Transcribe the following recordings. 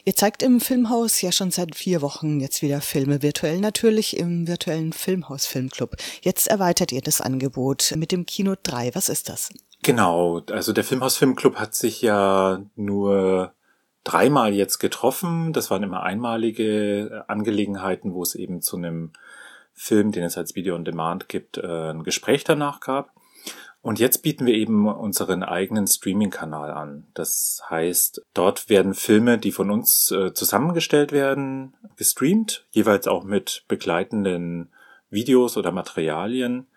Ihr zeigt im Filmhaus ja schon seit 4 Wochen jetzt wieder Filme, virtuell natürlich im virtuellen Filmhaus Filmclub. Jetzt erweitert ihr das Angebot mit dem Kino 3. Was ist das? Genau, also der Filmhaus Filmclub hat sich ja nur 3-mal jetzt getroffen. Das waren immer einmalige Angelegenheiten, wo es eben zu einem Film, den es als Video on Demand gibt, ein Gespräch danach gab. Und jetzt bieten wir eben unseren eigenen Streaming-Kanal an. Das heißt, dort werden Filme, die von uns zusammengestellt werden, gestreamt, jeweils auch mit begleitenden Videos oder Materialien.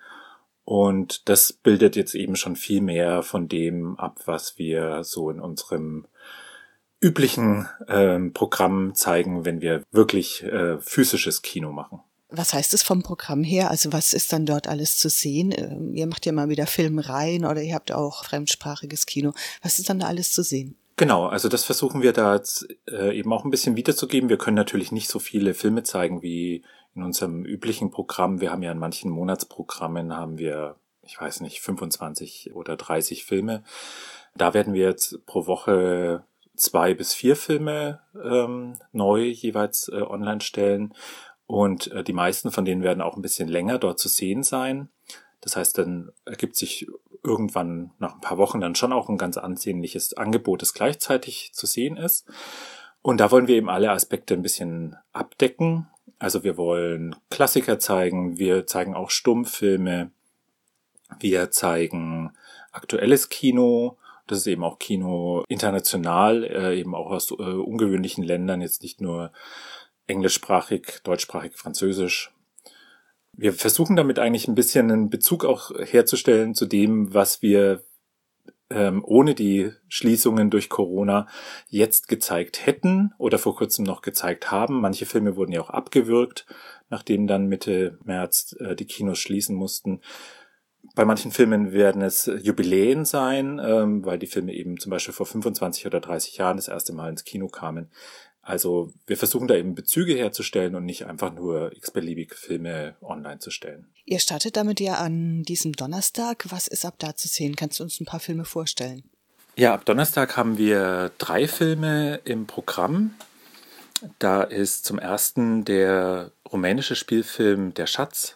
Und das bildet jetzt eben schon viel mehr von dem ab, was wir so in unserem üblichen Programm zeigen, wenn wir wirklich physisches Kino machen. Was heißt es vom Programm her? Also was ist dann dort alles zu sehen? Ihr macht ja mal wieder Filmreihen oder ihr habt auch fremdsprachiges Kino. Was ist dann da alles zu sehen? Genau, also das versuchen wir da jetzt eben auch ein bisschen wiederzugeben. Wir können natürlich nicht so viele Filme zeigen wie in unserem üblichen Programm. Wir haben ja in manchen Monatsprogrammen haben wir, ich weiß nicht, 25 oder 30 Filme. Da werden wir jetzt pro Woche 2 bis 4 Filme neu jeweils online stellen. Und die meisten von denen werden auch ein bisschen länger dort zu sehen sein. Das heißt, dann ergibt sich irgendwann nach ein paar Wochen dann schon auch ein ganz ansehnliches Angebot, das gleichzeitig zu sehen ist. Und da wollen wir eben alle Aspekte ein bisschen abdecken. Also wir wollen Klassiker zeigen, wir zeigen auch Stummfilme, wir zeigen aktuelles Kino. Das ist eben auch Kino international, eben auch aus ungewöhnlichen Ländern, jetzt nicht nur englischsprachig, deutschsprachig, französisch. Wir versuchen damit eigentlich ein bisschen einen Bezug auch herzustellen zu dem, was wir ohne die Schließungen durch Corona jetzt gezeigt hätten oder vor kurzem noch gezeigt haben. Manche Filme wurden ja auch abgewürgt, nachdem dann Mitte März die Kinos schließen mussten. Bei manchen Filmen werden es Jubiläen sein, weil die Filme eben zum Beispiel vor 25 oder 30 Jahren das erste Mal ins Kino kamen. Also wir versuchen da eben Bezüge herzustellen und nicht einfach nur x-beliebige Filme online zu stellen. Ihr startet damit ja an diesem Donnerstag. Was ist ab da zu sehen? Kannst du uns ein paar Filme vorstellen? Ja, ab Donnerstag haben wir 3 Filme im Programm. Da ist zum ersten der rumänische Spielfilm Der Schatz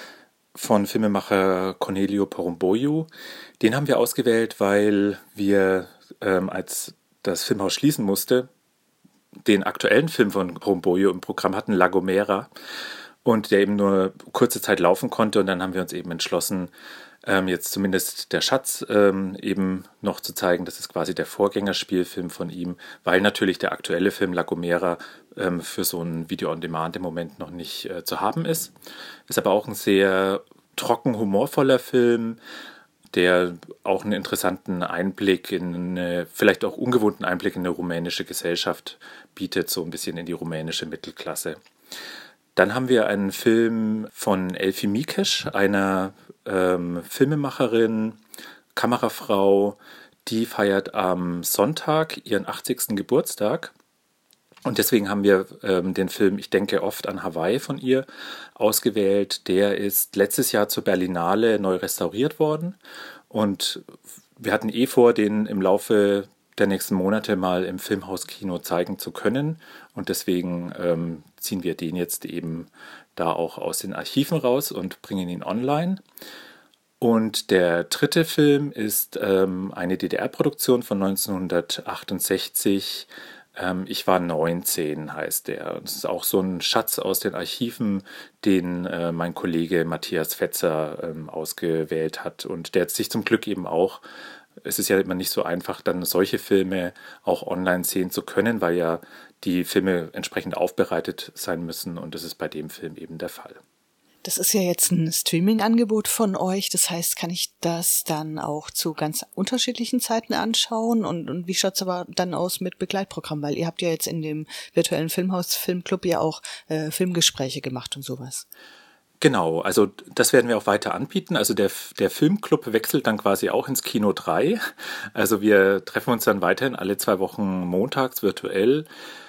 von Filmemacher Corneliu Porumboiu. Den haben wir ausgewählt, weil wir, als das Filmhaus schließen musste, den aktuellen Film von Porumboiu im Programm hatten, La Gomera, und der eben nur kurze Zeit laufen konnte. Und dann haben wir uns eben entschlossen, jetzt zumindest Der Schatz eben noch zu zeigen. Das ist quasi der Vorgängerspielfilm von ihm, weil natürlich der aktuelle Film La Gomera für so ein Video on Demand im Moment noch nicht zu haben ist. Ist aber auch ein sehr trocken, humorvoller Film, der auch einen interessanten Einblick in eine, vielleicht auch ungewohnten Einblick in eine rumänische Gesellschaft bietet, so ein bisschen in die rumänische Mittelklasse. Dann haben wir einen Film von Elfi Mikes, einer Filmemacherin, Kamerafrau, die feiert am Sonntag ihren 80. Geburtstag. Und deswegen haben wir den Film Ich denke oft an Hawaii von ihr ausgewählt. Der ist letztes Jahr zur Berlinale neu restauriert worden. Und wir hatten vor, den im Laufe der nächsten Monate mal im Filmhauskino zeigen zu können. Und deswegen ziehen wir den jetzt eben da auch aus den Archiven raus und bringen ihn online. Und der dritte Film ist eine DDR-Produktion von 1968. Ich war 19, heißt der. Das ist auch so ein Schatz aus den Archiven, den mein Kollege Matthias Fetzer ausgewählt hat. Und der hat sich zum Glück eben auch, es ist ja immer nicht so einfach, dann solche Filme auch online sehen zu können, weil ja die Filme entsprechend aufbereitet sein müssen. Und das ist bei dem Film eben der Fall. Das ist ja jetzt ein Streaming-Angebot von euch. Das heißt, kann ich das dann auch zu ganz unterschiedlichen Zeiten anschauen? Und wie schaut's aber dann aus mit Begleitprogramm? Weil ihr habt ja jetzt in dem virtuellen Filmhaus Filmclub ja auch Filmgespräche gemacht und sowas. Genau, also das werden wir auch weiter anbieten. Also der Filmclub wechselt dann quasi auch ins Kino 3. Also wir treffen uns dann weiterhin alle 2 Wochen montags virtuell.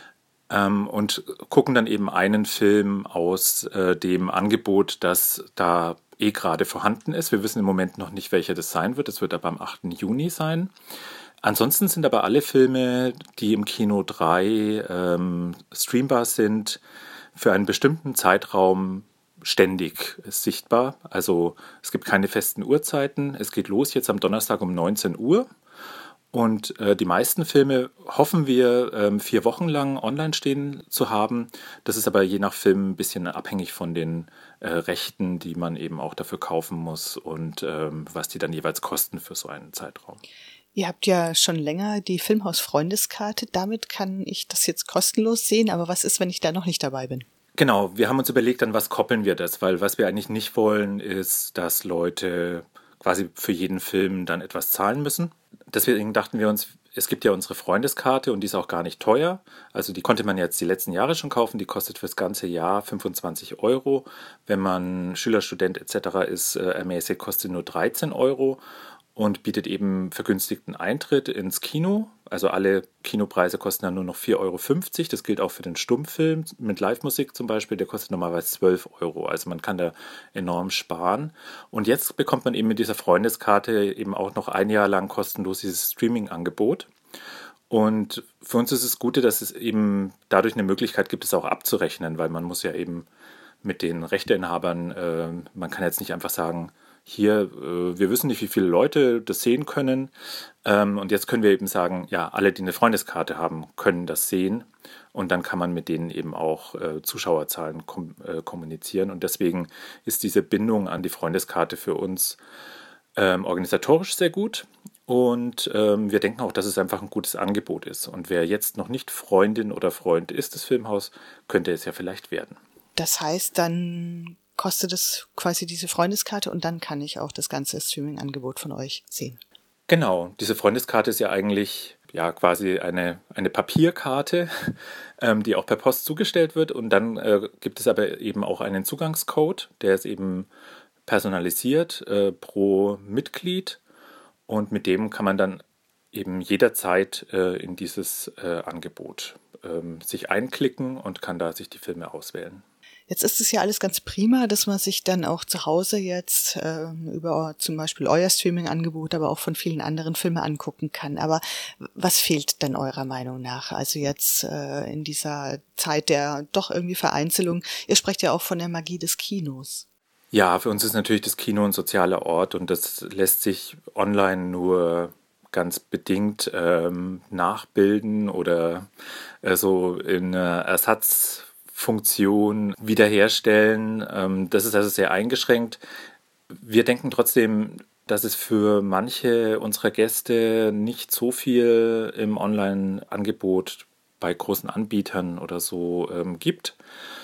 Und gucken dann eben einen Film aus dem Angebot, das da gerade vorhanden ist. Wir wissen im Moment noch nicht, welcher das sein wird. Es wird aber am 8. Juni sein. Ansonsten sind aber alle Filme, die im Kino 3 streambar sind, für einen bestimmten Zeitraum ständig sichtbar. Also es gibt keine festen Uhrzeiten. Es geht los jetzt am Donnerstag um 19 Uhr. Und die meisten Filme hoffen wir 4 Wochen lang online stehen zu haben. Das ist aber je nach Film ein bisschen abhängig von den Rechten, die man eben auch dafür kaufen muss und was die dann jeweils kosten für so einen Zeitraum. Ihr habt ja schon länger die Filmhaus-Freundeskarte. Damit kann ich das jetzt kostenlos sehen. Aber was ist, wenn ich da noch nicht dabei bin? Genau, wir haben uns überlegt, an was koppeln wir das, weil was wir eigentlich nicht wollen, ist, dass Leute quasi für jeden Film dann etwas zahlen müssen. Deswegen dachten wir uns, es gibt ja unsere Freundeskarte und die ist auch gar nicht teuer. Also die konnte man jetzt die letzten Jahre schon kaufen, die kostet fürs ganze Jahr 25 Euro. Wenn man Schüler, Student etc. ist, ermäßigt, kostet nur 13 Euro. Und bietet eben vergünstigten Eintritt ins Kino. Also alle Kinopreise kosten dann nur noch 4,50 Euro. Das gilt auch für den Stummfilm mit Live-Musik zum Beispiel. Der kostet normalerweise 12 Euro. Also man kann da enorm sparen. Und jetzt bekommt man eben mit dieser Freundeskarte eben auch noch ein Jahr lang kostenlos dieses Streaming-Angebot. Und für uns ist es Gute, dass es eben dadurch eine Möglichkeit gibt, es auch abzurechnen, weil man muss ja eben mit den Rechteinhabern, man kann jetzt nicht einfach sagen, hier, wir wissen nicht, wie viele Leute das sehen können. Und jetzt können wir eben sagen, ja, alle, die eine Freundeskarte haben, können das sehen. Und dann kann man mit denen eben auch Zuschauerzahlen kommunizieren. Und deswegen ist diese Bindung an die Freundeskarte für uns organisatorisch sehr gut. Und wir denken auch, dass es einfach ein gutes Angebot ist. Und wer jetzt noch nicht Freundin oder Freund ist des Filmhaus, könnte es ja vielleicht werden. Das heißt, dann kostet es quasi diese Freundeskarte und dann kann ich auch das ganze Streaming-Angebot von euch sehen. Genau, diese Freundeskarte ist ja eigentlich quasi eine Papierkarte, die auch per Post zugestellt wird. Und dann gibt es aber eben auch einen Zugangscode, der ist eben personalisiert pro Mitglied. Und mit dem kann man dann eben jederzeit in dieses Angebot sich einklicken und kann da sich die Filme auswählen. Jetzt ist es ja alles ganz prima, dass man sich dann auch zu Hause jetzt über zum Beispiel euer Streaming-Angebot, aber auch von vielen anderen Filmen angucken kann. Aber was fehlt denn eurer Meinung nach? Also jetzt in dieser Zeit der doch irgendwie Vereinzelung. Ihr sprecht ja auch von der Magie des Kinos. Ja, für uns ist natürlich das Kino ein sozialer Ort und das lässt sich online nur ganz bedingt nachbilden oder so in Ersatzfunktion wiederherstellen. Das ist also sehr eingeschränkt. Wir denken trotzdem, dass es für manche unserer Gäste nicht so viel im Online-Angebot bei großen Anbietern oder so gibt.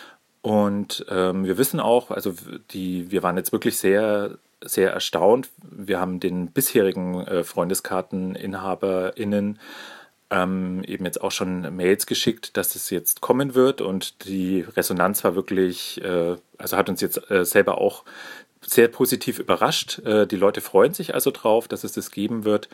Und wir wissen auch, also wir waren jetzt wirklich sehr, sehr erstaunt. Wir haben den bisherigen FreundeskarteninhaberInnen eben jetzt auch schon Mails geschickt, dass es jetzt kommen wird. Und die Resonanz war wirklich, also hat uns jetzt selber auch sehr positiv überrascht. Die Leute freuen sich also drauf, dass es das geben wird.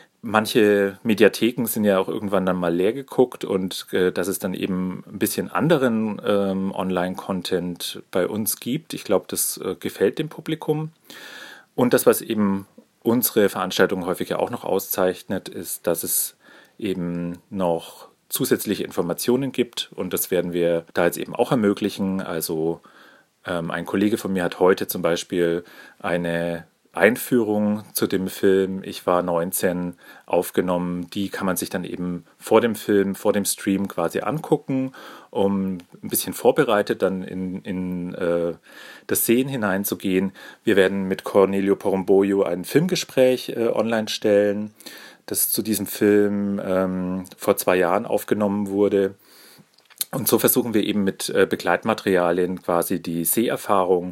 Manche Mediatheken sind ja auch irgendwann dann mal leer geguckt und dass es dann eben ein bisschen anderen Online-Content bei uns gibt. Ich glaube, das gefällt dem Publikum. Und das, was eben unsere Veranstaltung häufig ja auch noch auszeichnet, ist, dass es eben noch zusätzliche Informationen gibt. Und das werden wir da jetzt eben auch ermöglichen. Also ein Kollege von mir hat heute zum Beispiel eine Einführung zu dem Film Ich war 19 aufgenommen. Die kann man sich dann eben vor dem Film, vor dem Stream quasi angucken, um ein bisschen vorbereitet dann in das Sehen hineinzugehen. Wir werden mit Cornelio Porumboyo ein Filmgespräch online stellen, das zu diesem Film vor 2 Jahren aufgenommen wurde. Und so versuchen wir eben mit Begleitmaterialien quasi die Seherfahrung,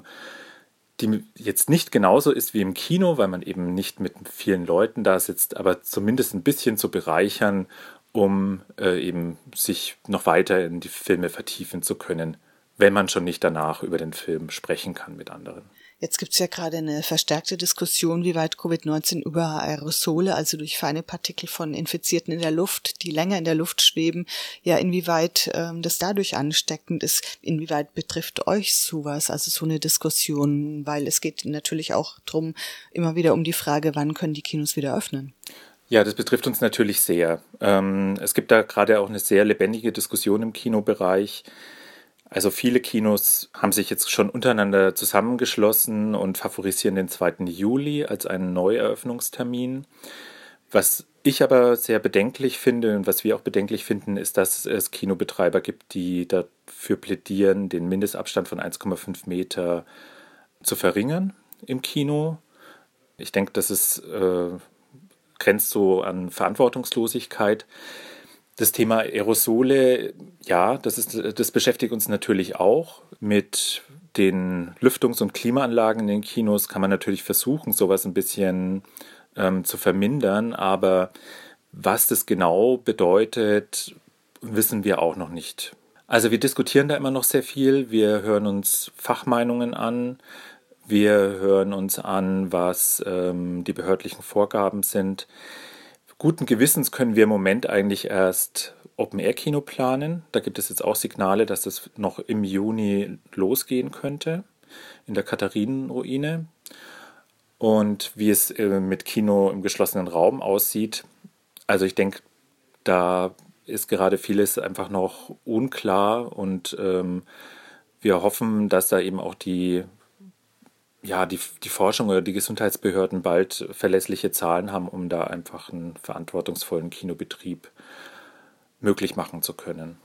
die jetzt nicht genauso ist wie im Kino, weil man eben nicht mit vielen Leuten da sitzt, aber zumindest ein bisschen zu bereichern, um eben sich noch weiter in die Filme vertiefen zu können, wenn man schon nicht danach über den Film sprechen kann mit anderen. Jetzt gibt es ja gerade eine verstärkte Diskussion, wie weit Covid-19 über Aerosole, also durch feine Partikel von Infizierten in der Luft, die länger in der Luft schweben, ja inwieweit das dadurch ansteckend ist. Inwieweit betrifft euch sowas, also so eine Diskussion, weil es geht natürlich auch drum immer wieder um die Frage, wann können die Kinos wieder öffnen? Ja, das betrifft uns natürlich sehr. Es gibt da gerade auch eine sehr lebendige Diskussion im Kinobereich. Also viele Kinos haben sich jetzt schon untereinander zusammengeschlossen und favorisieren den 2. Juli als einen Neueröffnungstermin. Was ich aber sehr bedenklich finde und was wir auch bedenklich finden, ist, dass es Kinobetreiber gibt, die dafür plädieren, den Mindestabstand von 1,5 Meter zu verringern im Kino. Ich denke, das ist grenzt so an Verantwortungslosigkeit. Das Thema Aerosole, ja, das beschäftigt uns natürlich auch. Mit den Lüftungs- und Klimaanlagen in den Kinos kann man natürlich versuchen, sowas ein bisschen zu vermindern, aber was das genau bedeutet, wissen wir auch noch nicht. Also wir diskutieren da immer noch sehr viel, wir hören uns Fachmeinungen an, wir hören uns an, was die behördlichen Vorgaben sind. Guten Gewissens können wir im Moment eigentlich erst Open-Air-Kino planen. Da gibt es jetzt auch Signale, dass das noch im Juni losgehen könnte in der Katharinenruine. Und wie es mit Kino im geschlossenen Raum aussieht, also ich denke, da ist gerade vieles einfach noch unklar und wir hoffen, dass da eben auch die Forschung oder die Gesundheitsbehörden bald verlässliche Zahlen haben, um da einfach einen verantwortungsvollen Kinobetrieb möglich machen zu können.